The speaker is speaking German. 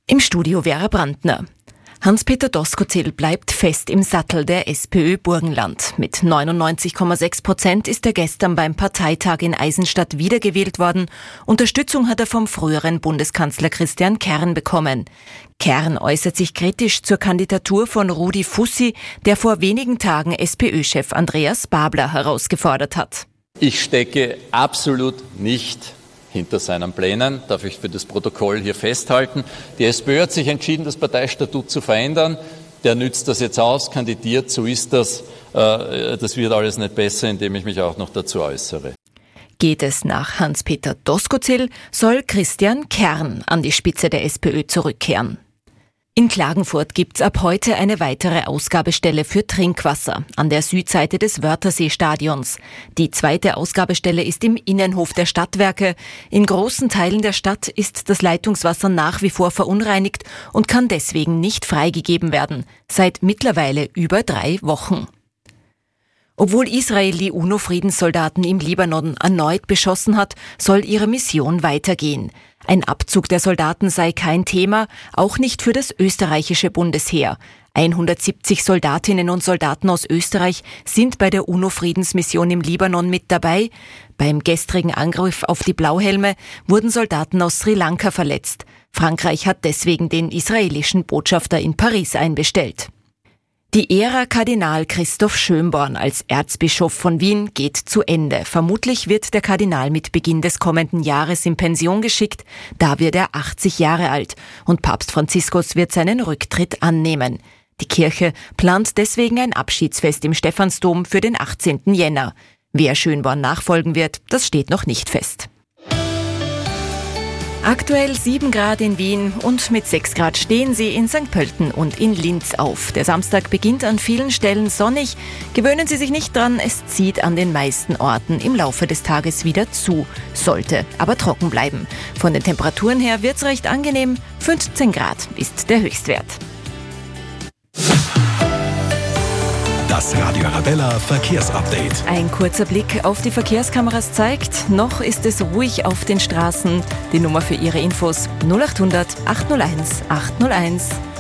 Im Studio Vera Brandner. Hans-Peter Doskozil bleibt fest im Sattel der SPÖ Burgenland. Mit 99,6% ist er gestern beim Parteitag in Eisenstadt wiedergewählt worden. Unterstützung hat er vom früheren Bundeskanzler Christian Kern bekommen. Kern äußert sich kritisch zur Kandidatur von Rudi Fussi, der vor wenigen Tagen SPÖ-Chef Andreas Babler herausgefordert hat. Ich stecke absolut nicht hinter seinen Plänen, darf ich für das Protokoll hier festhalten. Die SPÖ hat sich entschieden, das Parteistatut zu verändern. Der nützt das jetzt aus, kandidiert, so ist das. Das wird alles nicht besser, indem ich mich auch noch dazu äußere. Geht es nach Hans-Peter Doskozil, soll Christian Kern an die Spitze der SPÖ zurückkehren. In Klagenfurt gibt's ab heute eine weitere Ausgabestelle für Trinkwasser an der Südseite des Wörthersee-Stadions. Die zweite Ausgabestelle ist im Innenhof der Stadtwerke. In großen Teilen der Stadt ist das Leitungswasser nach wie vor verunreinigt und kann deswegen nicht freigegeben werden. Seit mittlerweile über 3 Wochen. Obwohl Israel die UNO-Friedenssoldaten im Libanon erneut beschossen hat, soll ihre Mission weitergehen. Ein Abzug der Soldaten sei kein Thema, auch nicht für das österreichische Bundesheer. 170 Soldatinnen und Soldaten aus Österreich sind bei der UNO-Friedensmission im Libanon mit dabei. Beim gestrigen Angriff auf die Blauhelme wurden Soldaten aus Sri Lanka verletzt. Frankreich hat deswegen den israelischen Botschafter in Paris einbestellt. Die Ära Kardinal Christoph Schönborn als Erzbischof von Wien geht zu Ende. Vermutlich wird der Kardinal mit Beginn des kommenden Jahres in Pension geschickt. Da wird er 80 Jahre alt und Papst Franziskus wird seinen Rücktritt annehmen. Die Kirche plant deswegen ein Abschiedsfest im Stephansdom für den 18. Jänner. Wer Schönborn nachfolgen wird, das steht noch nicht fest. Aktuell 7 Grad in Wien und mit 6 Grad stehen Sie in St. Pölten und in Linz auf. Der Samstag beginnt an vielen Stellen sonnig. Gewöhnen Sie sich nicht dran, es zieht an den meisten Orten im Laufe des Tages wieder zu. Sollte aber trocken bleiben. Von den Temperaturen her wird's recht angenehm. 15 Grad ist der Höchstwert. Das Radio Arabella Verkehrsupdate. Ein kurzer Blick auf die Verkehrskameras zeigt, noch ist es ruhig auf den Straßen. Die Nummer für Ihre Infos 0800 801 801.